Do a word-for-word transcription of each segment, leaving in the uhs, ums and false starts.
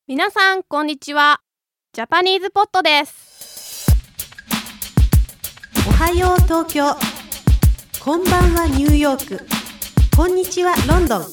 皆さんこんにちは。ジャパニーズポットです。 おはよう東京、こんばんはニューヨーク、こんにちはロンドン。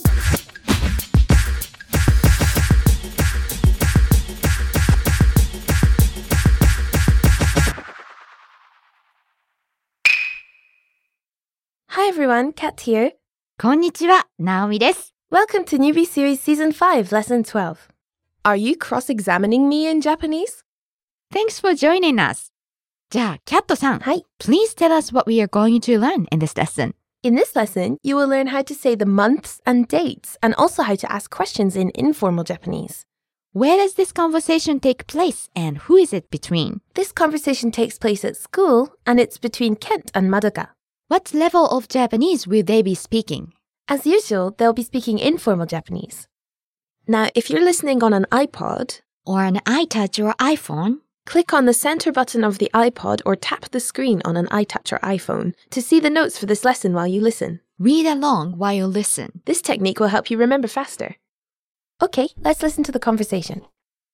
Hi everyone, Kat here. こんにちは、ナオミです。 Welcome to Newbie Series Season five, Lesson twelve. Are you cross-examining me in Japanese? Thanks for joining us. じゃあ、キャットさん。 はい。 Please tell us what we are going to learn in this lesson. In this lesson, you will learn how to say the months and dates, and also how to ask questions in informal Japanese. Where does this conversation take place, and who is it between? This conversation takes place at school, and it's between Kent and Madoka. What level of Japanese will they be speaking? As usual, they'll be speaking informal Japanese. Now, if you're listening on an iPod, Or an iTouch or iPhone? click on the center button of the iPod or tap the screen on an iTouch or iPhone to see the notes for this lesson while you listen. Read along while you listen. This technique will help you remember faster. Okay, let's listen to the conversation.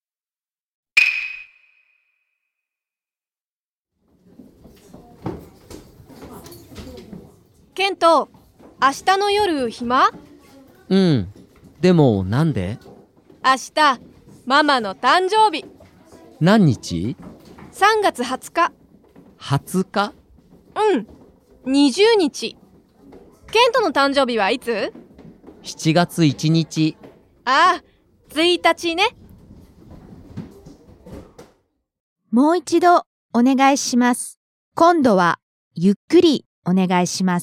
ケント、明日の夜暇？ うん。でもなんで？ 明日、ママの誕生日。 何日？ さんがつはつか。 はつか？ うん、にじゅうにち。ケントの誕生日はいつ？ しちがついちにち。 ああ、ついたちね。 もう一度お願いします。今度はゆっくりお願いします。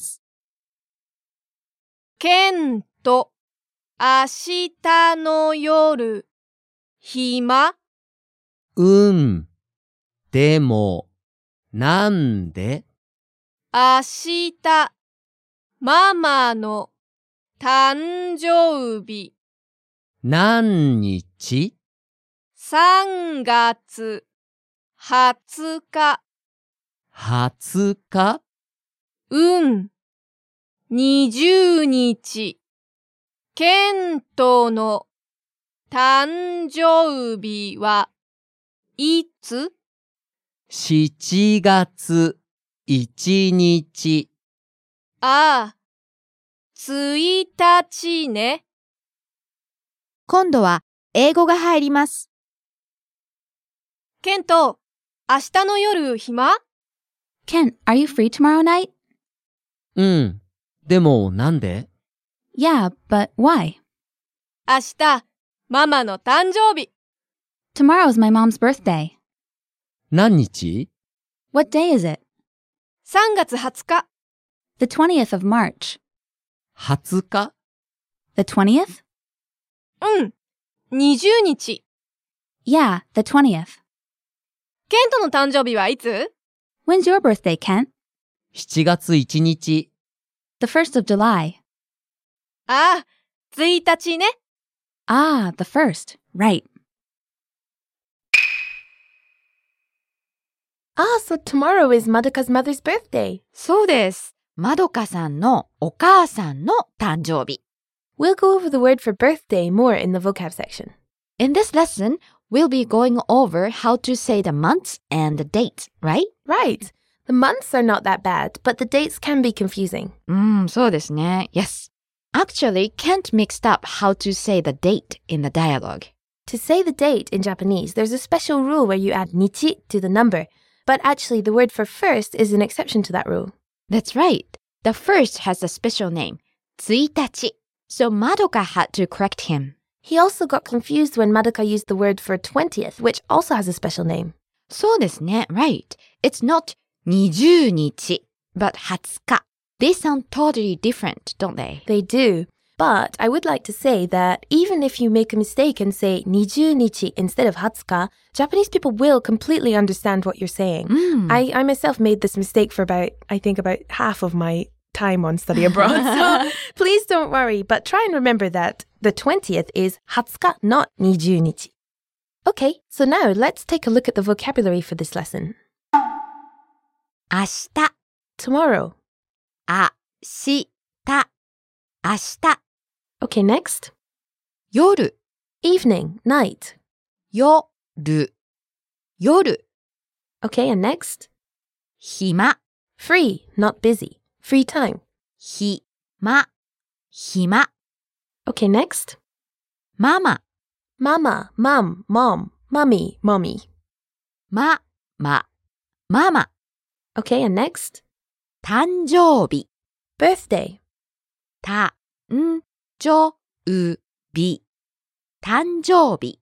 ケント、明日の夜、暇？ うん。でもなんで？ 明日、ママの誕生日。 何日？ さんがつはつか。 はつか？ うん。にじゅうにち。ケントの誕生日はいつ？ しちがついちにち。 ああ、ついたちね。 今度は英語が入ります。 ケント、明日の夜暇？ Ken, are you free tomorrow night? うん。でもなんで？ Yeah, but why? 明日、ママの誕生日。 Tomorrow's my mom's birthday. 何日？ What day is it? さんがつはつか。 The twentieth of March. はつか？ The twentieth? うん、にじゅうにち。 Yeah, the twentieth. ケントの誕生日はいつ？ When's your birthday, Kent? しちがついちにち。 The first of July. ああ、ついたちね。 Ah, the first. Right. Ah, so tomorrow is Madoka's mother's birthday. そうです。まどかさんのお母さんの誕生日。 We'll go over the word for birthday more in the vocab section. In this lesson, we'll be going over how to say the months and the date, right? Right. The months are not that bad, but the dates can be confusing. うん、そうですね。Yes. Actually, Kent mixed up how to say the date in the dialogue. To say the date in Japanese, there's a special rule where you add nichi to the number, but actually the word for first is an exception to that rule. That's right. The first has a special name, ついたち. So Madoka had to correct him. He also got confused when Madoka used the word for twentieth, which also has a special name. そうですね。Right. It's not にじゅうにち, but はつか. They sound totally different, don't they? They do. But I would like to say that even if you make a mistake and sayにじゅうにちinstead of hatsuka, Japanese people will completely understand what you're saying. Mm. I, I myself made this mistake for about, I think about half of my time on study abroad. So please don't worry, but try and remember that the twentieth is hatsuka, notにじゅうにち. Okay, so now let's take a look at the vocabulary for this lesson. 明日 Tomorrow. 明日明日 Okay, next. 夜 Evening, night. 夜、夜、 Okay, and next? 暇、 Free, not busy. Free time. 暇、暇、 Okay, next? ママ、 Mama, mum, mom, mummy, mommy. ま、ま、ママ、 Okay, and next? 誕生日、 Birthday. た、ん、じょ、う、び、誕生日。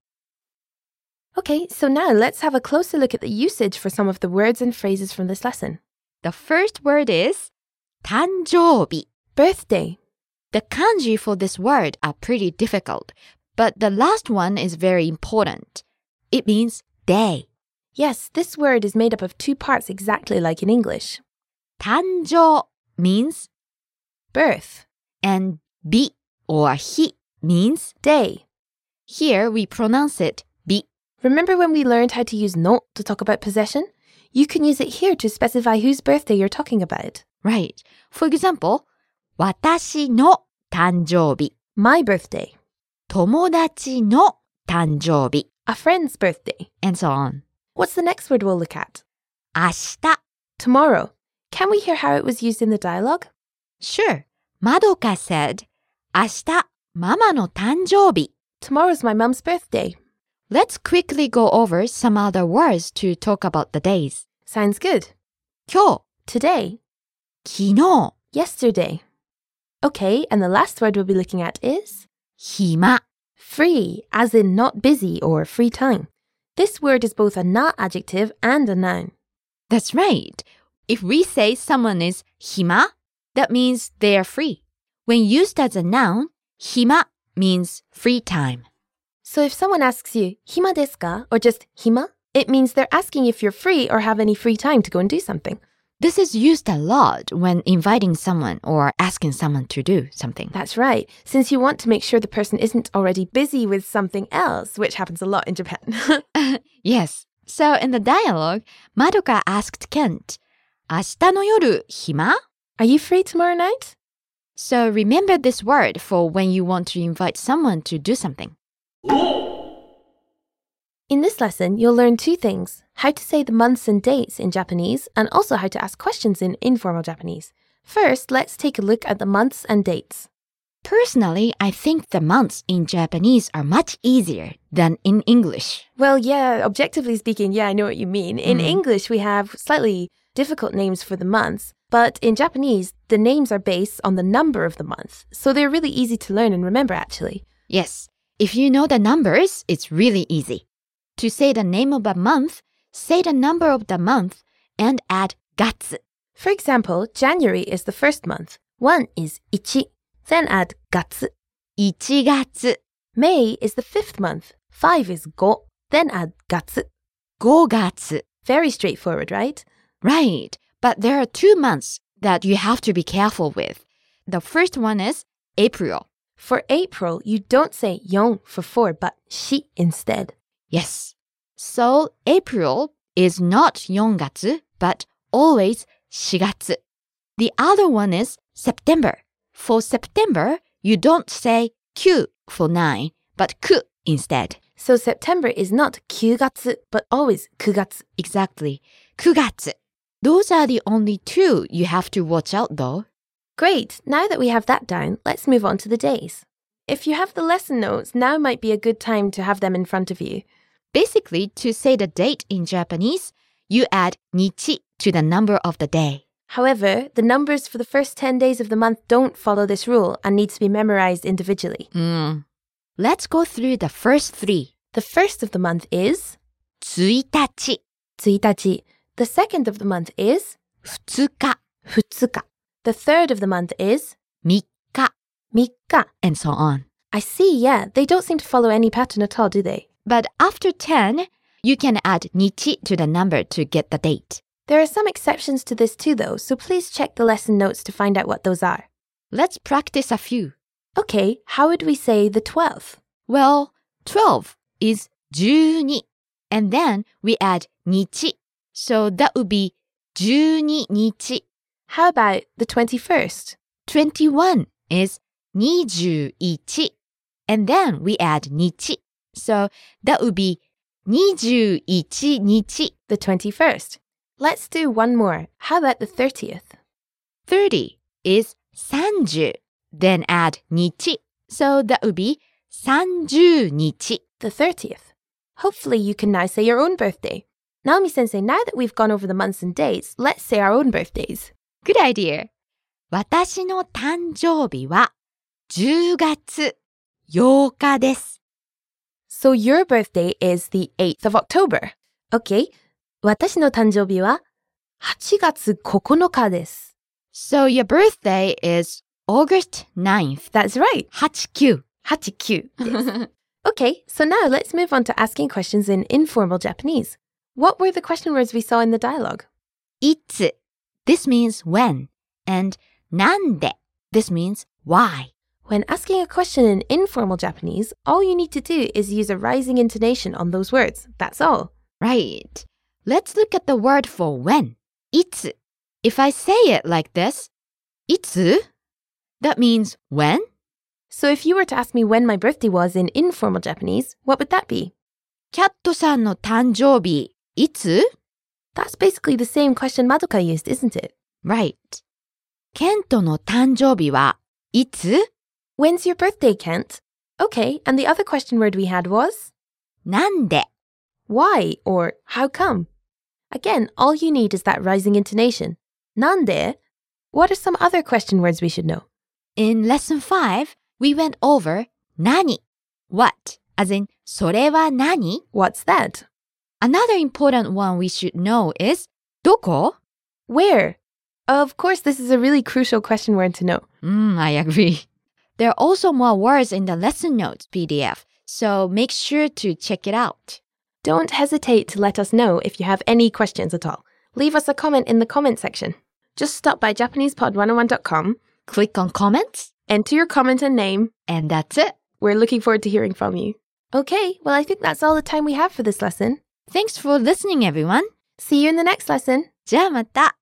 Okay, so now let's have a closer look at the usage for some of the words and phrases from this lesson. The first word is 誕生日. Birthday. The kanji for this word are pretty difficult, but the last one is very important. It means day. Yes, this word is made up of two parts exactly like in English. 誕生 means Birth. and 日 or 日 means Day. here we pronounce it 日. Remember when we learned how to use no to talk about possession? You can use it here to specify whose birthday you're talking about. Right. For example, 私の誕生日、 My birthday. 友達の誕生日、 A friend's birthday. and so on. What's the next word we'll look at? 明日 Tomorrow. Can we hear how it was used in the dialogue? Sure. Madoka said, 明日、ママの誕生日。 Tomorrow's my mum's birthday. Let's quickly go over some other words to talk about the days. Sounds good. 今日、 Today. 昨日、 Yesterday. Okay, and the last word we'll be looking at is 暇。 free, as in not busy or free time. This word is both a na adjective and a noun. That's right. If we say someone is 暇, that means they are free. When used as a noun, 暇 means free time. So if someone asks you, hima desu ka? Or just hima, it means they're asking if you're free or have any free time to go and do something. This is used a lot when inviting someone or asking someone to do something. That's right, since you want to make sure the person isn't already busy with something else, which happens a lot in Japan. Yes. So in the dialogue, Madoka asked Kent, 明日の夜、暇? Are you free tomorrow night? So remember this word for when you want to invite someone to do something. In this lesson, you'll learn two things: how to say the months and dates in Japanese, and also how to ask questions in informal Japanese. First, let's take a look at the months and dates. Personally, I think the months in Japanese are much easier than in English. Well, yeah, objectively speaking, yeah, I know what you mean. In Mm. English, we have slightly difficult names for the months, but in Japanese, the names are based on the number of the month, so they're really easy to learn and remember, actually. Yes, if you know the numbers, it's really easy. To say the name of a month, say the number of the month and add gatsu. For example, January is the first month. One is ichi, then add gatsu. いちがつ、 May is the fifth month. Five is go, then add gatsu. ごがつ. Very straightforward, right? Right, but there are two months that you have to be careful with. The first one is April. For April, you don't say yon for four, but shi instead. Yes. So April is not よんがつ, but always しがつ. The other one is September. For September, you don't say きゅう for nine, but く instead. So September is not kyugatsu, but always kugatsu. Exactly. くがつ. Those are the only two you have to watch out though. Great. Now that we have that down, let's move on to the days. If you have the lesson notes, now might be a good time to have them in front of you. Basically, to say the date in Japanese, you add 日 to the number of the day. However, the numbers for the first ten days of the month don't follow this rule and need to be memorized individually. Mm. Let's go through the first three. The first of the month is ついたち、 tsuitachi. The second of the month is ふつか、 futsuka. The third of the month is みっか, mikka. and so on. I see, yeah. They don't seem to follow any pattern at all, do they? But after ten, you can add 日 to the number to get the date. There are some exceptions to this too, though, so please check the lesson notes to find out what those are. Let's practice a few. Okay, how would we say the twelfth? Well, twelve is じゅうに, and then we add 日. So that would be じゅうに日. How about the twenty-first? twenty-one is にじゅういち, and then we add 日. So that would be にじゅういちにち。 The twenty-first. Let's do one more. How about the thirtieth? thirty is さんじゅう. Then add 日. So that would be さんじゅうにち. The thirtieth. Hopefully you can now say your own birthday. Naomi Sensei, now that we've gone over the months and dates, let's say our own birthdays. Good idea. 私の誕生日はじゅうがつようかです。 So your birthday is the eighth of October. Okay. 私の誕生日ははちがつここのかです。 So your birthday is August ninth. That's right. はちきゅう. はちきゅう. Yes. Okay, so now let's move on to asking questions in informal Japanese. What were the question words we saw in the dialogue? いつ. This means when. And なんで. This means why. When asking a question in informal Japanese, all you need to do is use a rising intonation on those words. That's all. Right. Let's look at the word for when. いつ. If I say it like this, いつ? That means when. So if you were to ask me when my birthday was in informal Japanese, what would that be? キャットさんの誕生日、いつ? That's basically the same question Madoka used, isn't it? Right. ケントの誕生日はいつ? When's your birthday, Kent? Okay, and the other question word we had was? なんで? Why or how come? Again, all you need is that rising intonation. Nande? What are some other question words we should know? In lesson five, we went over 何? What? As in, それは何? What's that? Another important one we should know is どこ? Where? Of course, this is a really crucial question word to know. Mm, I agree. There are also more words in the lesson notes P D F, so make sure to check it out. Don't hesitate to let us know if you have any questions at all. Leave us a comment in the comment section. Just stop by Japanese Pod one oh one dot com, Click on comments, enter your comment and name. and that's it. We're looking forward to hearing from you. Okay, well, I think that's all the time we have for this lesson. Thanks for listening, everyone. See you in the next lesson. じゃあまた。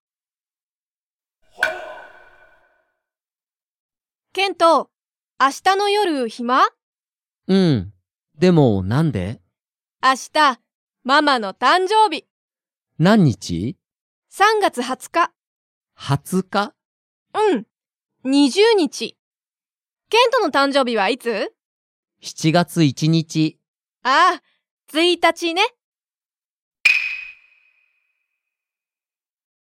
ケント、明日の夜暇？ うん。でもなんで？ 明日、ママの誕生日。 何日？ さんがつはつか。 はつか？ うん。にじゅうにち。ケントの誕生日はいつ？ しちがついちにち。 ああ、ついたちね。